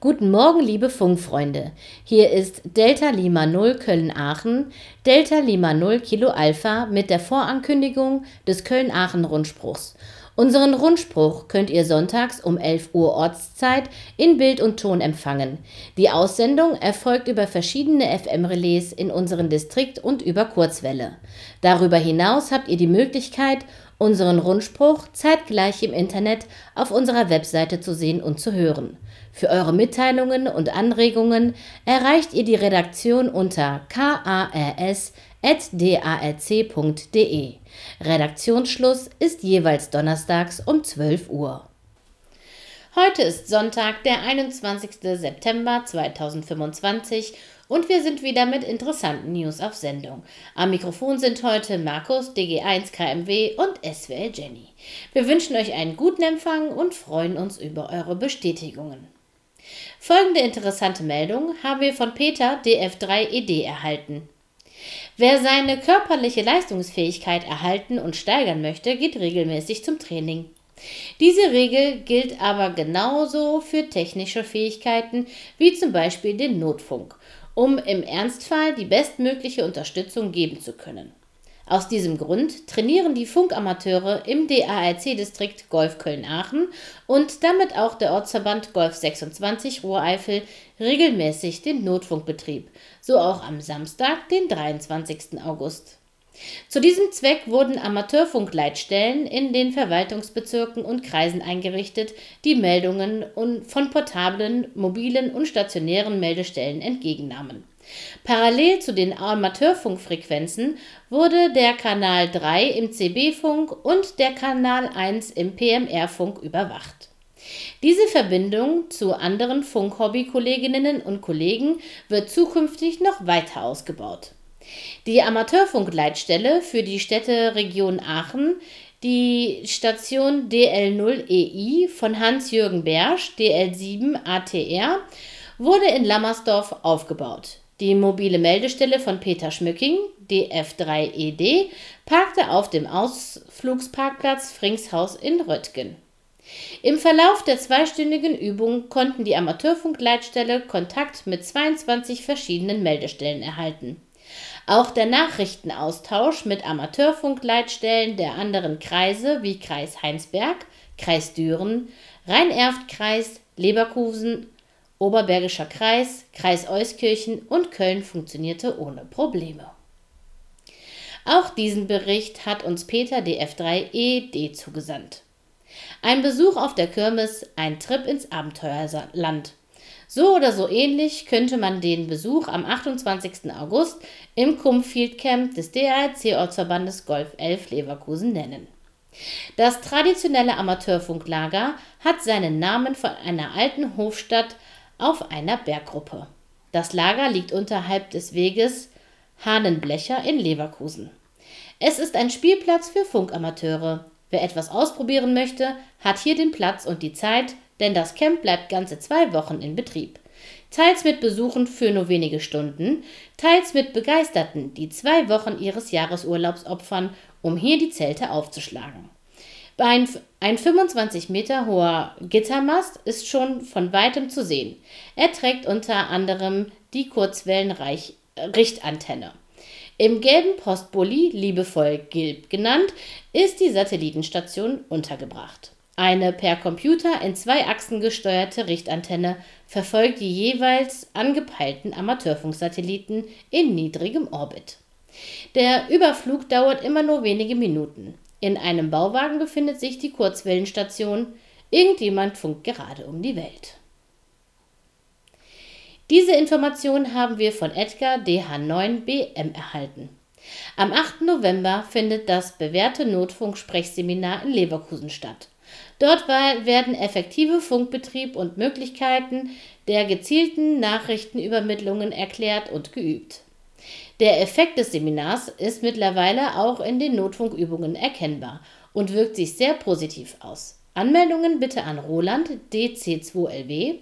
Guten Morgen, liebe Funkfreunde. Hier ist Delta Lima 0 Köln-Aachen, Delta Lima 0 Kilo Alpha mit der Vorankündigung des Köln-Aachen-Rundspruchs. Unseren Rundspruch könnt ihr sonntags um 11 Uhr Ortszeit in Bild und Ton empfangen. Die Aussendung erfolgt über verschiedene FM-Relais in unserem Distrikt und über Kurzwelle. Darüber hinaus habt ihr die Möglichkeit, unseren Rundspruch zeitgleich im Internet auf unserer Webseite zu sehen und zu hören. Für eure Mitteilungen und Anregungen erreicht ihr die Redaktion unter kars@darc.de. Redaktionsschluss ist jeweils donnerstags um 12 Uhr. Heute ist Sonntag, der 21. September 2025 und wir sind wieder mit interessanten News auf Sendung. Am Mikrofon sind heute Markus, DG1 KMW und SWL Jenny. Wir wünschen euch einen guten Empfang und freuen uns über eure Bestätigungen. Folgende interessante Meldung haben wir von Peter DF3ED erhalten. Wer seine körperliche Leistungsfähigkeit erhalten und steigern möchte, geht regelmäßig zum Training. Diese Regel gilt aber genauso für technische Fähigkeiten wie zum Beispiel den Notfunk, um im Ernstfall die bestmögliche Unterstützung geben zu können. Aus diesem Grund trainieren die Funkamateure im DARC-Distrikt Golf Köln-Aachen und damit auch der Ortsverband Golf 26 Ruhr-Eifel regelmäßig den Notfunkbetrieb, so auch am Samstag, den 23. August. Zu diesem Zweck wurden Amateurfunkleitstellen in den Verwaltungsbezirken und Kreisen eingerichtet, die Meldungen von portablen, mobilen und stationären Meldestellen entgegennahmen. Parallel zu den Amateurfunkfrequenzen wurde der Kanal 3 im CB-Funk und der Kanal 1 im PMR-Funk überwacht. Diese Verbindung zu anderen Funkhobby-Kolleginnen und Kollegen wird zukünftig noch weiter ausgebaut. Die Amateurfunkleitstelle für die Städteregion Aachen, die Station DL0EI von Hans-Jürgen Bersch, DL7 ATR, wurde in Lammersdorf aufgebaut. Die mobile Meldestelle von Peter Schmücking, DF3ED, parkte auf dem Ausflugsparkplatz Fringshaus in Röttgen. Im Verlauf der zweistündigen Übung konnten die Amateurfunkleitstelle Kontakt mit 22 verschiedenen Meldestellen erhalten. Auch der Nachrichtenaustausch mit Amateurfunkleitstellen der anderen Kreise wie Kreis Heinsberg, Kreis Düren, Rhein-Erft-Kreis, Leverkusen, Oberbergischer Kreis, Kreis Euskirchen und Köln funktionierte ohne Probleme. Auch diesen Bericht hat uns Peter DF3ED zugesandt. Ein Besuch auf der Kirmes, ein Trip ins Abenteuerland. So oder so ähnlich könnte man den Besuch am 28. August im Kumfield Camp des DARC-Ortsverbandes Golf 11 Leverkusen nennen. Das traditionelle Amateurfunklager hat seinen Namen von einer alten Hofstadt auf einer Berggruppe. Das Lager liegt unterhalb des Weges Hahnenblecher in Leverkusen. Es ist ein Spielplatz für Funkamateure. Wer etwas ausprobieren möchte, hat hier den Platz und die Zeit, denn das Camp bleibt ganze 2 Wochen in Betrieb. Teils mit Besuchen für nur wenige Stunden, teils mit Begeisterten, die 2 Wochen ihres Jahresurlaubs opfern, um hier die Zelte aufzuschlagen. Ein 25 Meter hoher Gittermast ist schon von weitem zu sehen. Er trägt unter anderem die Kurzwellen-Richtantenne. Im gelben Postbully, liebevoll Gilb genannt, ist die Satellitenstation untergebracht. Eine per Computer in 2 Achsen gesteuerte Richtantenne verfolgt die jeweils angepeilten Amateurfunksatelliten in niedrigem Orbit. Der Überflug dauert immer nur wenige Minuten. In einem Bauwagen befindet sich die Kurzwellenstation. Irgendjemand funkt gerade um die Welt. Diese Information haben wir von Edgar DH9BM erhalten. Am 8. November findet das bewährte Notfunk-Sprechseminar in Leverkusen statt. Dort werden effektive Funkbetrieb und Möglichkeiten der gezielten Nachrichtenübermittlungen erklärt und geübt. Der Effekt des Seminars ist mittlerweile auch in den Notfunkübungen erkennbar und wirkt sich sehr positiv aus. Anmeldungen bitte an Roland DC2LW,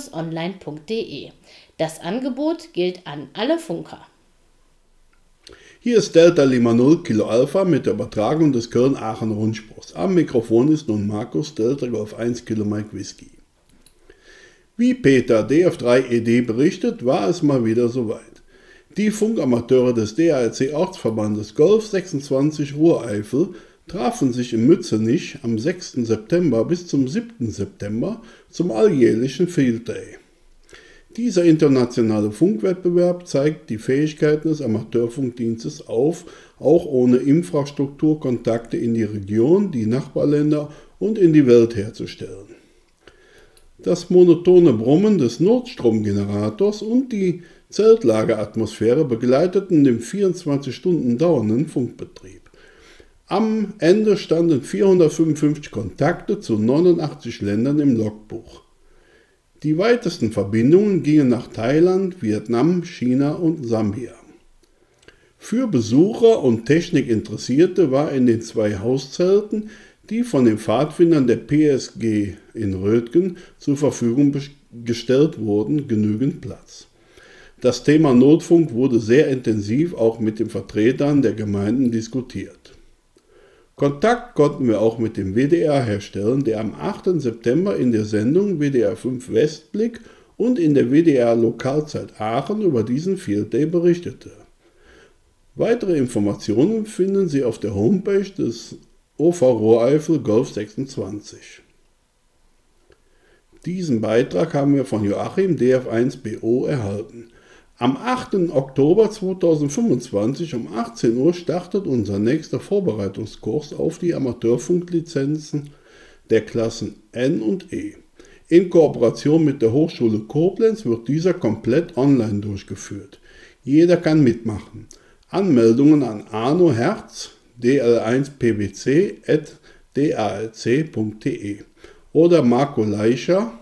dc2lw@t-online.de. Das Angebot gilt an alle Funker. Hier ist Delta Lima 0 Kilo Alpha mit der Übertragung des Köln-Aachen Rundspruchs. Am Mikrofon ist nun Markus, Delta Golf 1 Kilo Mike Whisky. Wie Peter DF3ED berichtet, war es mal wieder soweit. Die Funkamateure des DALC-Ortsverbandes Golf 26 Ruhr-Eifel trafen sich in Mützenich am 6. September bis zum 7. September zum alljährlichen Field Day. Dieser internationale Funkwettbewerb zeigt die Fähigkeiten des Amateurfunkdienstes auf, auch ohne Infrastrukturkontakte in die Region, die Nachbarländer und in die Welt herzustellen. Das monotone Brummen des Notstromgenerators und die Zeltlageratmosphäre begleiteten den 24 Stunden dauernden Funkbetrieb. Am Ende standen 455 Kontakte zu 89 Ländern im Logbuch. Die weitesten Verbindungen gingen nach Thailand, Vietnam, China und Sambia. Für Besucher und Technikinteressierte war in den 2 Hauszelten, die von den Pfadfindern der PSG in Rötgen zur Verfügung gestellt wurden, genügend Platz. Das Thema Notfunk wurde sehr intensiv auch mit den Vertretern der Gemeinden diskutiert. Kontakt konnten wir auch mit dem WDR herstellen, der am 8. September in der Sendung WDR 5 Westblick und in der WDR Lokalzeit Aachen über diesen Field Day berichtete. Weitere Informationen finden Sie auf der Homepage des OV Ruhr-Eifel Golf 26. Diesen Beitrag haben wir von Joachim DF1BO erhalten. Am 8. Oktober 2025 um 18 Uhr startet unser nächster Vorbereitungskurs auf die Amateurfunklizenzen der Klassen N und E. In Kooperation mit der Hochschule Koblenz wird dieser komplett online durchgeführt. Jeder kann mitmachen. Anmeldungen an Arno Herz, dl1pbc@dalc.de oder Marco Leischer,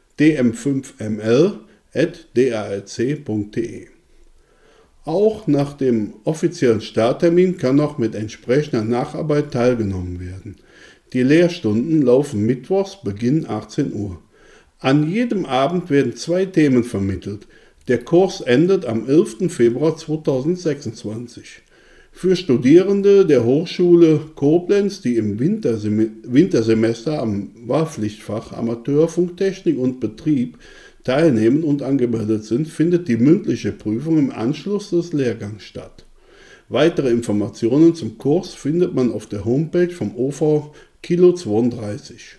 dm5ml@dalc.de. Auch nach dem offiziellen Starttermin kann noch mit entsprechender Nacharbeit teilgenommen werden. Die Lehrstunden laufen mittwochs, Beginn 18 Uhr. An jedem Abend werden 2 Themen vermittelt. Der Kurs endet am 11. Februar 2026. Für Studierende der Hochschule Koblenz, die im Wintersemester am Wahlpflichtfach Amateurfunktechnik und Betrieb teilnehmen und angemeldet sind, findet die mündliche Prüfung im Anschluss des Lehrgangs statt. Weitere Informationen zum Kurs findet man auf der Homepage vom OV Kilo 32.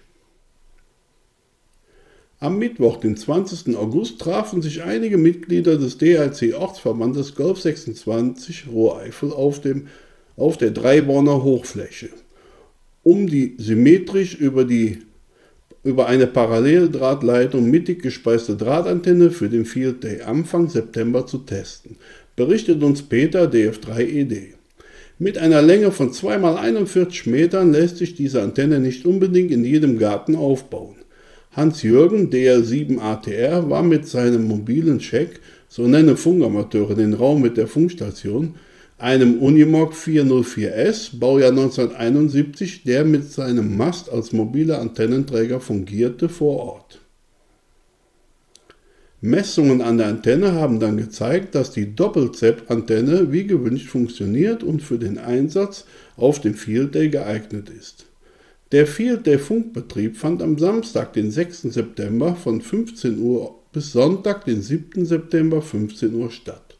Am Mittwoch, den 20. August, trafen sich einige Mitglieder des DALC-Ortsverbandes Golf 26 Ruhr-Eifel auf der Dreiborner Hochfläche, um die symmetrisch über eine Paralleldrahtleitung mittig gespeiste Drahtantenne für den Field Day Anfang September zu testen, berichtet uns Peter DF3ED. Mit einer Länge von 2x41 Metern lässt sich diese Antenne nicht unbedingt in jedem Garten aufbauen. Hans-Jürgen, DL7ATR, war mit seinem mobilen Check, so nennen Funkamateure den Raum mit der Funkstation, einem Unimog 404S, Baujahr 1971, der mit seinem Mast als mobiler Antennenträger fungierte, vor Ort. Messungen an der Antenne haben dann gezeigt, dass die Doppel-ZEP-Antenne wie gewünscht funktioniert und für den Einsatz auf dem Field Day geeignet ist. Der Field Day Funkbetrieb fand am Samstag, den 6. September von 15 Uhr bis Sonntag, den 7. September 15 Uhr statt.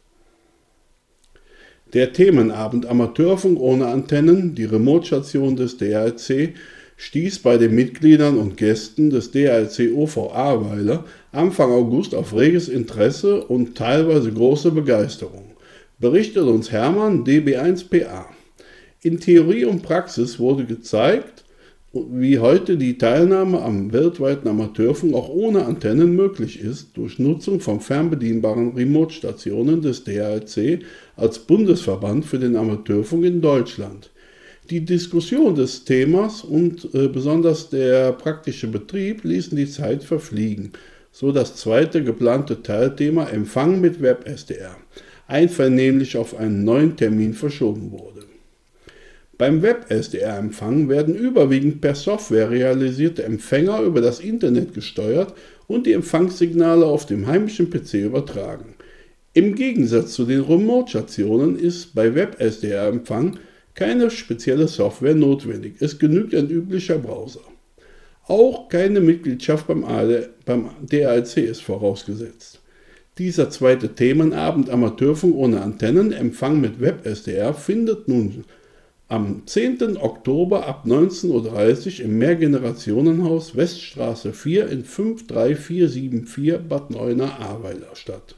Der Themenabend Amateurfunk ohne Antennen, die Remote-Station des DALC, stieß bei den Mitgliedern und Gästen des DALC OV Ahrweiler Anfang August auf reges Interesse und teilweise große Begeisterung, berichtet uns Hermann DB1PA. In Theorie und Praxis wurde gezeigt, wie heute die Teilnahme am weltweiten Amateurfunk auch ohne Antennen möglich ist, durch Nutzung von fernbedienbaren Remote-Stationen des DALC als Bundesverband für den Amateurfunk in Deutschland. Die Diskussion des Themas und besonders der praktische Betrieb ließen die Zeit verfliegen, so das zweite geplante Teilthema Empfang mit WebSDR einvernehmlich auf einen neuen Termin verschoben wurde. Beim WebSDR-Empfang werden überwiegend per Software realisierte Empfänger über das Internet gesteuert und die Empfangssignale auf dem heimischen PC übertragen. Im Gegensatz zu den Remote-Stationen ist bei WebSDR-Empfang keine spezielle Software notwendig. Es genügt ein üblicher Browser. Auch keine Mitgliedschaft beim DALC ist vorausgesetzt. Dieser zweite Themenabend Amateurfunk ohne Antennen, Empfang mit WebSDR, findet nun am 10. Oktober ab 19:30 Uhr im Mehrgenerationenhaus Weststraße 4 in 53474 Bad Neuenahr-Ahrweiler statt.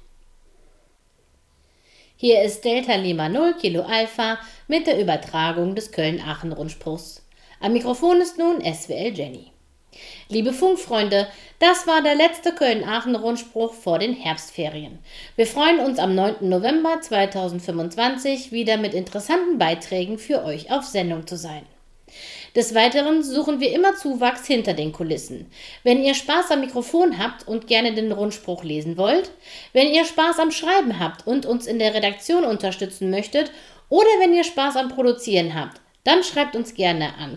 Hier ist Delta Lima 0 Kilo Alpha mit der Übertragung des Köln-Aachen-Rundspruchs. Am Mikrofon ist nun SWL Jenny. Liebe Funkfreunde, das war der letzte Köln-Aachen-Rundspruch vor den Herbstferien. Wir freuen uns am 9. November 2025 wieder mit interessanten Beiträgen für euch auf Sendung zu sein. Des Weiteren suchen wir immer Zuwachs hinter den Kulissen. Wenn ihr Spaß am Mikrofon habt und gerne den Rundspruch lesen wollt, wenn ihr Spaß am Schreiben habt und uns in der Redaktion unterstützen möchtet oder wenn ihr Spaß am Produzieren habt, dann schreibt uns gerne an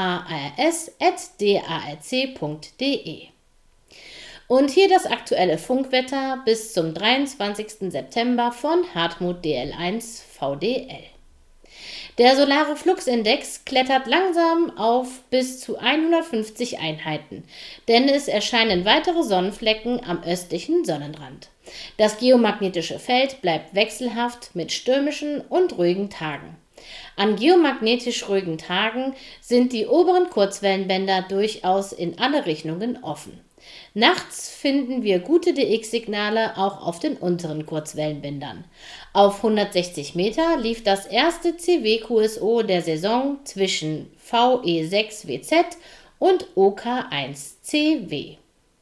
kars@darc.de. Und hier das aktuelle Funkwetter bis zum 23. September von Hartmut DL1 VDL. Der solare Fluxindex klettert langsam auf bis zu 150 Einheiten, denn es erscheinen weitere Sonnenflecken am östlichen Sonnenrand. Das geomagnetische Feld bleibt wechselhaft mit stürmischen und ruhigen Tagen. An geomagnetisch ruhigen Tagen sind die oberen Kurzwellenbänder durchaus in alle Richtungen offen. Nachts finden wir gute DX-Signale auch auf den unteren Kurzwellenbändern. Auf 160 Meter lief das erste CW-QSO der Saison zwischen VE6WZ und OK1CF.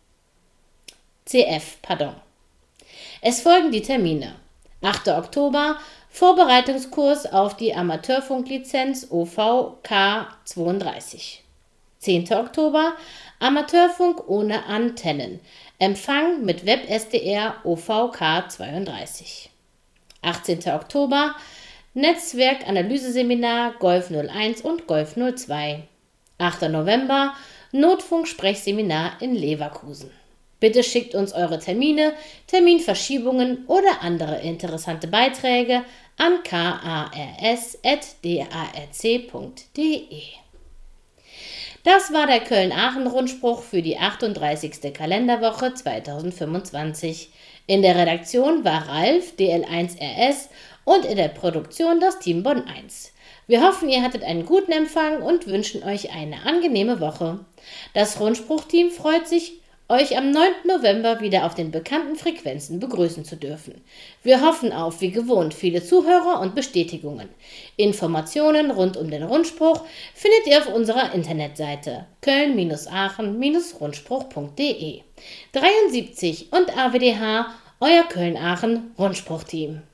Es folgen die Termine. 8. Oktober Vorbereitungskurs auf die Amateurfunklizenz OVK32. 10. Oktober Amateurfunk ohne Antennen. Empfang mit WebSDR OVK32. 18. Oktober Netzwerkanalyseseminar Golf 01 und Golf 02. 8. November Notfunk-Sprechseminar in Leverkusen. Bitte schickt uns eure Termine, Terminverschiebungen oder andere interessante Beiträge an kars@darc.de. Das war der Köln-Aachen-Rundspruch für die 38. Kalenderwoche 2025. In der Redaktion war Ralf, DL1RS, und in der Produktion das Team Bonn 1. Wir hoffen, ihr hattet einen guten Empfang und wünschen euch eine angenehme Woche. Das Rundspruchteam freut sich, euch am 9. November wieder auf den bekannten Frequenzen begrüßen zu dürfen. Wir hoffen auf, wie gewohnt, viele Zuhörer und Bestätigungen. Informationen rund um den Rundspruch findet ihr auf unserer Internetseite köln-aachen-rundspruch.de. 73 und AWDH, euer Köln-Aachen-Rundspruchteam.